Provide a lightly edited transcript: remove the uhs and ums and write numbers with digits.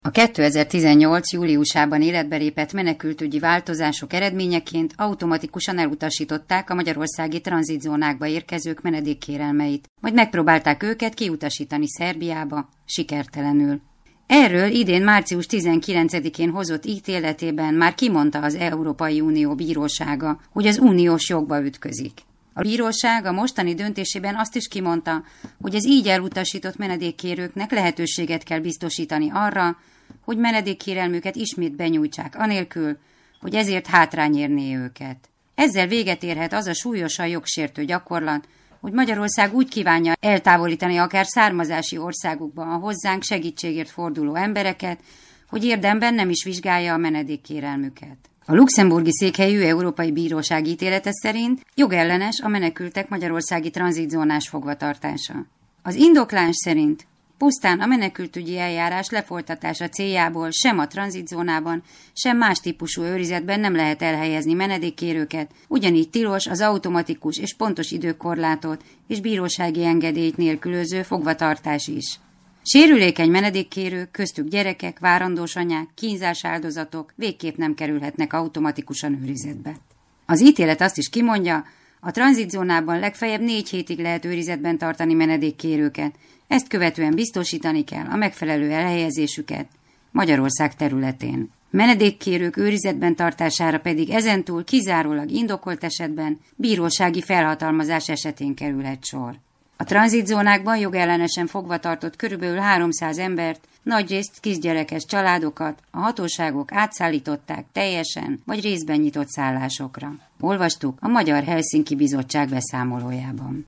A 2018. júliusában életbe lépett menekültügyi változások eredményeként automatikusan elutasították a magyarországi tranzitzónákba érkezők menedékkérelmeit, majd megpróbálták őket kiutasítani Szerbiába, sikertelenül. Erről idén március 19-én hozott ítéletében már kimondta az Európai Unió bírósága, hogy az uniós jogba ütközik. A bíróság a mostani döntésében azt is kimondta, hogy az így elutasított menedékkérőknek lehetőséget kell biztosítani arra, hogy menedékkérelmüket ismét benyújtsák anélkül, hogy ezért hátrány érné őket. Ezzel véget érhet az a súlyosan jogsértő gyakorlat, hogy Magyarország úgy kívánja eltávolítani akár származási országukba a hozzánk segítségért forduló embereket, hogy érdemben nem is vizsgálja a menedékkérelmüket. A luxemburgi székhelyű Európai Bíróság ítélete szerint jogellenes a menekültek magyarországi tranzitzónás fogvatartása. Az indoklás szerint pusztán a menekültügyi eljárás lefolytatása céljából sem a tranzitzónában, sem más típusú őrizetben nem lehet elhelyezni menedékkérőket, ugyanígy tilos az automatikus és pontos időkorlátot és bírósági engedélyt nélkülöző fogvatartás is. Sérülékeny menedékkérők, köztük gyerekek, várandós anyák, kínzás áldozatok végképp nem kerülhetnek automatikusan őrizetbe. Az ítélet azt is kimondja, a tranzitzónában legfeljebb 4 hétig lehet őrizetben tartani menedékkérőket, ezt követően biztosítani kell a megfelelő elhelyezésüket Magyarország területén. Menedékkérők őrizetben tartására pedig ezentúl kizárólag indokolt esetben bírósági felhatalmazás esetén kerülhet sor. A tranzitzónákban jogellenesen fogva tartott körülbelül 300 embert, nagyrészt kisgyerekes családokat a hatóságok átszállították teljesen vagy részben nyitott szállásokra. Olvastuk a Magyar Helsinki Bizottság beszámolójában.